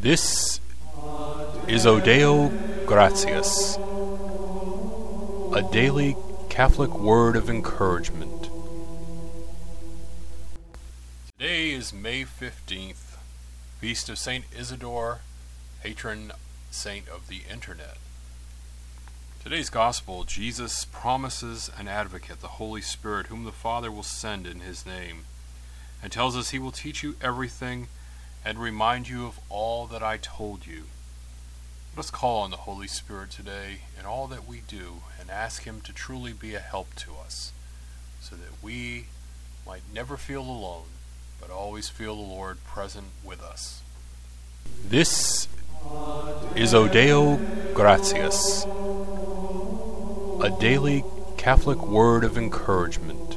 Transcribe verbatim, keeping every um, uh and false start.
This is O Deo Gratias, a daily Catholic word of encouragement. Today is May fifteenth, Feast of Saint Isidore, patron saint of the Internet. Today's Gospel, Jesus promises an advocate, the Holy Spirit, whom the Father will send in His name, and tells us He will teach you everything and remind you of all that I told you. Let us call on the Holy Spirit today in all that we do and ask Him to truly be a help to us, so that we might never feel alone, but always feel the Lord present with us. This is O Deo Gratias, a daily Catholic word of encouragement.